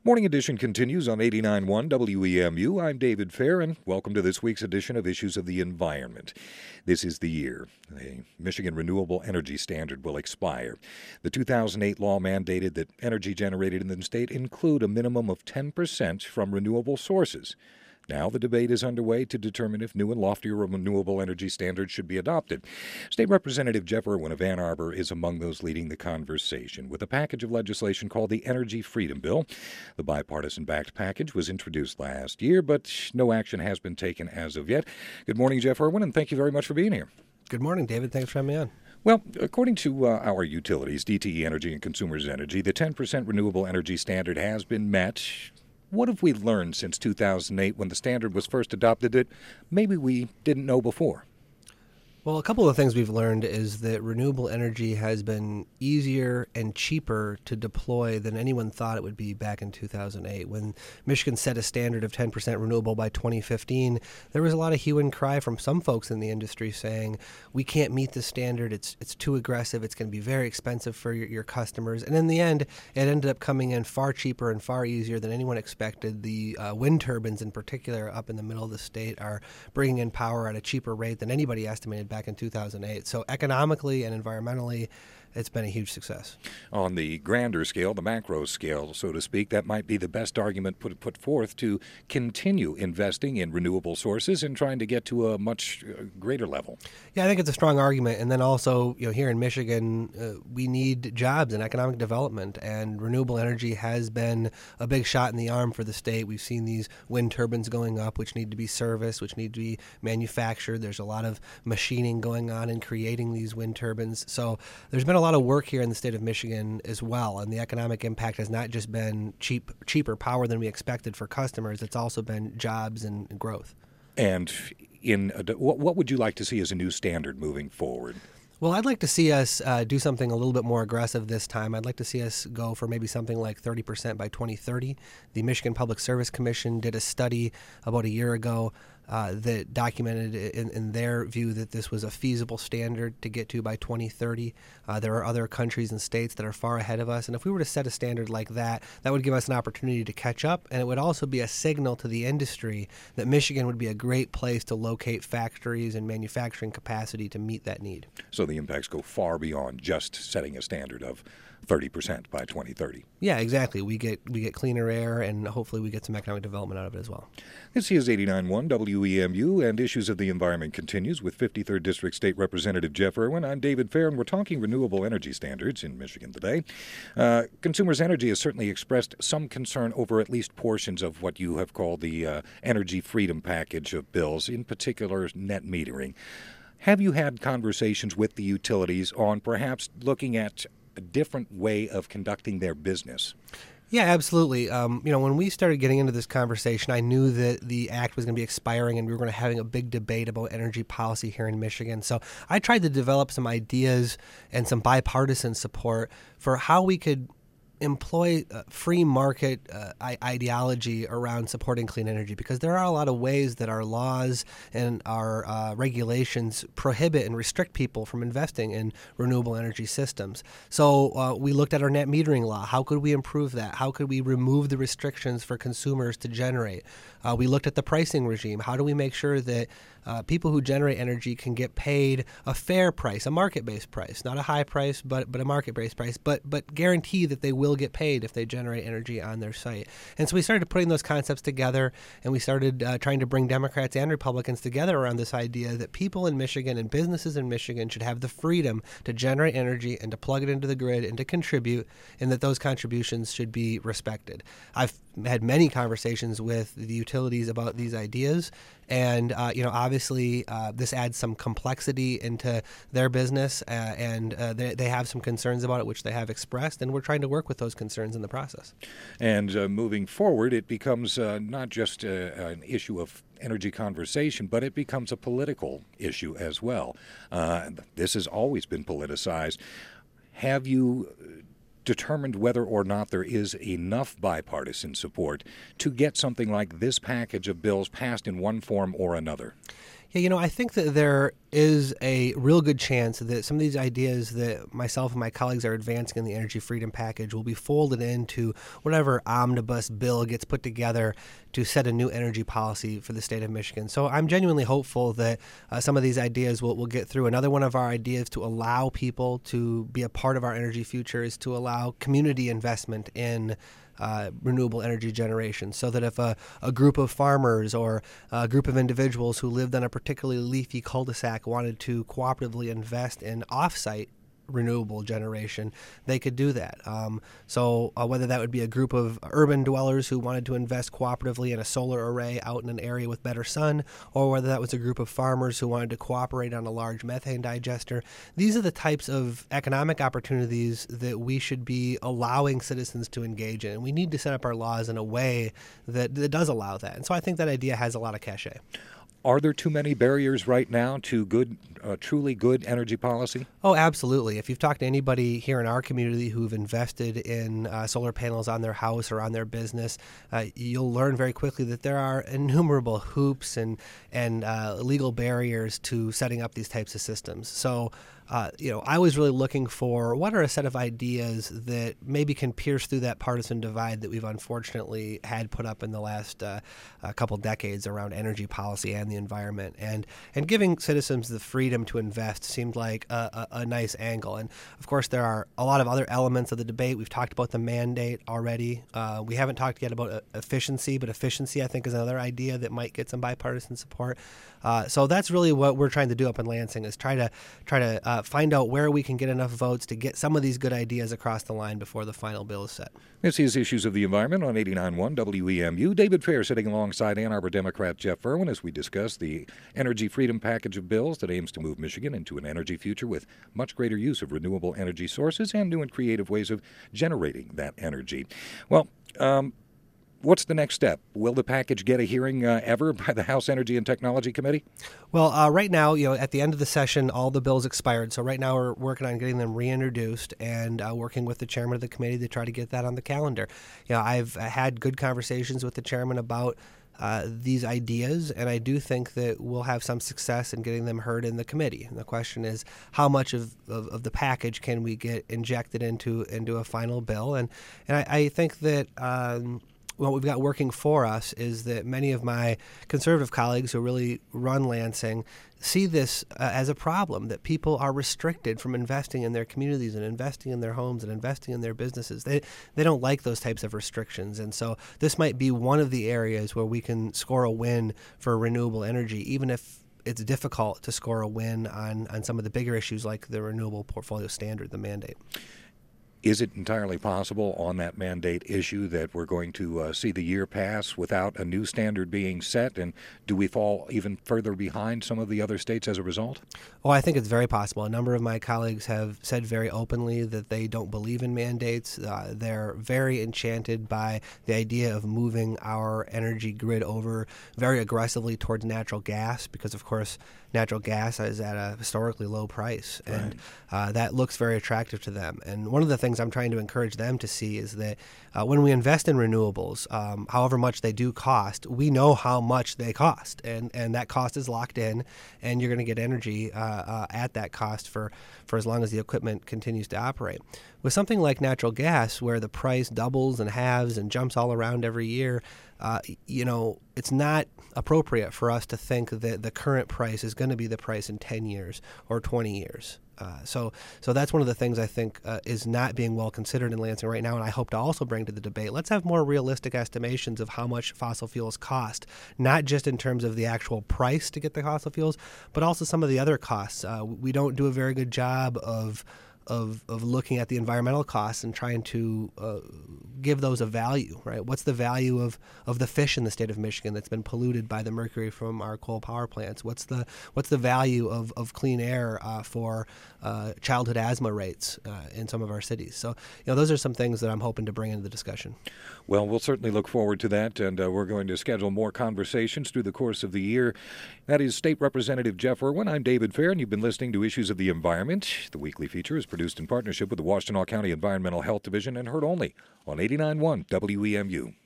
Morning Edition continues on 89.1 WEMU. I'm David Fair, and welcome to this week's edition of Issues of the Environment. This is the year the Michigan Renewable Energy Standard will expire. The 2008 law mandated that energy generated in the state include a minimum of 10% from renewable sources. Now the debate is underway to determine if new and loftier renewable energy standards should be adopted. State Representative Jeff Irwin of Ann Arbor is among those leading the conversation with a package of legislation called the Energy Freedom Bill. The bipartisan-backed package was introduced last year, but no action has been taken as of yet. Good morning, Jeff Irwin, and thank you very much for being here. Good morning, David. Thanks for having me on. Well, according to our utilities, DTE Energy and Consumers Energy, the 10% renewable energy standard has been met. What have we learned since 2008 when the standard was first adopted that maybe we didn't know before? Well, a couple of things we've learned is that renewable energy has been easier and cheaper to deploy than anyone thought it would be back in 2008. When Michigan set a standard of 10% renewable by 2015, there was a lot of hue and cry from some folks in the industry saying, we can't meet the standard, it's too aggressive, it's going to be very expensive for your customers. And in the end, it ended up coming in far cheaper and far easier than anyone expected. The wind turbines in particular up in the middle of the state are bringing in power at a cheaper rate than anybody estimated back in 2008. So economically and environmentally, it's been a huge success. On the grander scale, the macro scale, so to speak, that might be the best argument put forth to continue investing in renewable sources and trying to get to a much greater level. Yeah, I think it's a strong argument. And then also, here in Michigan, we need jobs and economic development, and renewable energy has been a big shot in the arm for the state. We've seen these wind turbines going up, which need to be serviced, which need to be manufactured. There's a lot of machining going on in creating these wind turbines. So there's been a lot of work here in the state of Michigan as well, and the economic impact has not just been cheaper power than we expected for customers. It's also been jobs and growth. And what would you like to see as a new standard moving forward? Well, I'd like to see us do something a little bit more aggressive this time. I'd like to see us go for maybe something like 30% by 2030. The Michigan Public Service Commission did a study about a year ago that documented in their view that this was a feasible standard to get to by 2030. There are other countries and states that are far ahead of us, and if we were to set a standard like that, that would give us an opportunity to catch up, and it would also be a signal to the industry that Michigan would be a great place to locate factories and manufacturing capacity to meet that need. So the impacts go far beyond just setting a standard of 30% by 2030. Yeah, exactly. We get cleaner air, and hopefully we get some economic development out of it as well. This is 89.1 WEMU, and Issues of the Environment continues with 53rd District State Representative Jeff Irwin. I'm David Fair, and we're talking renewable energy standards in Michigan today. Consumers Energy has certainly expressed some concern over at least portions of what you have called the Energy Freedom Package of bills, in particular net metering. Have you had conversations with the utilities on perhaps looking at a different way of conducting their business? Yeah, absolutely. When we started getting into this conversation, I knew that the act was going to be expiring and we were going to having a big debate about energy policy here in Michigan. So I tried to develop some ideas and some bipartisan support for how we could employ free market ideology around supporting clean energy, because there are a lot of ways that our laws and our regulations prohibit and restrict people from investing in renewable energy systems. So we looked at our net metering law. How could we improve that? How could we remove the restrictions for consumers to generate? We looked at the pricing regime. How do we make sure that people who generate energy can get paid a fair price, a market-based price, not a high price, but a market-based price, but guarantee that they will get paid if they generate energy on their site. And so we started putting those concepts together, and we started trying to bring Democrats and Republicans together around this idea that people in Michigan and businesses in Michigan should have the freedom to generate energy and to plug it into the grid and to contribute, and that those contributions should be respected. I've had many conversations with the utilities about these ideas, and obviously this adds some complexity into their business, and they have some concerns about it, which they have expressed, and we're trying to work with those concerns in the process. And moving forward, it becomes not just an issue of energy conversation, but it becomes a political issue as well. This has always been politicized. Have you determined whether or not there is enough bipartisan support to get something like this package of bills passed in one form or another? Yeah, I think that there is a real good chance that some of these ideas that myself and my colleagues are advancing in the Energy Freedom Package will be folded into whatever omnibus bill gets put together to set a new energy policy for the state of Michigan. So I'm genuinely hopeful that some of these ideas will get through. Another one of our ideas to allow people to be a part of our energy future is to allow community investment in renewable energy generation, so that if a group of farmers or a group of individuals who lived on a particularly leafy cul-de-sac wanted to cooperatively invest in off-site renewable generation, they could do that. So whether that would be a group of urban dwellers who wanted to invest cooperatively in a solar array out in an area with better sun, or whether that was a group of farmers who wanted to cooperate on a large methane digester, these are the types of economic opportunities that we should be allowing citizens to engage in. And we need to set up our laws in a way that does allow that. And so I think that idea has a lot of cachet. Are there too many barriers right now to truly good energy policy? Oh, absolutely. If you've talked to anybody here in our community who've invested in solar panels on their house or on their business, you'll learn very quickly that there are innumerable hoops and legal barriers to setting up these types of systems. So I was really looking for what are a set of ideas that maybe can pierce through that partisan divide that we've unfortunately had put up in the last couple decades around energy policy and the environment. And giving citizens the freedom to invest seemed like a nice angle. And, of course, there are a lot of other elements of the debate. We've talked about the mandate already. We haven't talked yet about efficiency, but efficiency, I think, is another idea that might get some bipartisan support. So that's really what we're trying to do up in Lansing, is try to find out where we can get enough votes to get some of these good ideas across the line before the final bill is set. This is Issues of the Environment on 89.1 WEMU. David Fair sitting alongside Ann Arbor Democrat Jeff Irwin as we discuss the Energy Freedom Package of bills that aims to move Michigan into an energy future with much greater use of renewable energy sources and new and creative ways of generating that energy. Well, what's the next step? Will the package get a hearing ever by the House Energy and Technology Committee? Well, right now, at the end of the session, all the bills expired. So right now we're working on getting them reintroduced and working with the chairman of the committee to try to get that on the calendar. I've had good conversations with the chairman about these ideas, and I do think that we'll have some success in getting them heard in the committee. And the question is, how much of the package can we get injected into a final bill? And I think that what we've got working for us is that many of my conservative colleagues who really run Lansing see this as a problem, that people are restricted from investing in their communities and investing in their homes and investing in their businesses. They don't like those types of restrictions. And so this might be one of the areas where we can score a win for renewable energy, even if it's difficult to score a win on some of the bigger issues like the Renewable Portfolio Standard, the mandate. Is it entirely possible on that mandate issue that we're going to see the year pass without a new standard being set? And do we fall even further behind some of the other states as a result? Oh, I think it's very possible. A number of my colleagues have said very openly that they don't believe in mandates. They're very enchanted by the idea of moving our energy grid over very aggressively towards natural gas because, of course, natural gas is at a historically low price, and that looks very attractive to them. And one of the things I'm trying to encourage them to see is that when we invest in renewables, however much they do cost, we know how much they cost, and that cost is locked in, and you're going to get energy at that cost for as long as the equipment continues to operate. With something like natural gas, where the price doubles and halves and jumps all around every year, it's not appropriate for us to think that the current price is going to be the price in 10 years or 20 years. So that's one of the things I think is not being well considered in Lansing right now, and I hope to also bring to the debate. Let's have more realistic estimations of how much fossil fuels cost, not just in terms of the actual price to get the fossil fuels, but also some of the other costs. We don't do a very good job of looking at the environmental costs and trying to give those a value, right? What's the value of the fish in the state of Michigan that's been polluted by the mercury from our coal power plants? What's the value of clean air for childhood asthma rates in some of our cities? So, those are some things that I'm hoping to bring into the discussion. Well, we'll certainly look forward to that, and we're going to schedule more conversations through the course of the year. That is State Representative Jeff Irwin. I'm David Fair, and you've been listening to Issues of the Environment. The weekly feature is produced in partnership with the Washtenaw County Environmental Health Division and heard only on 89.1 WEMU.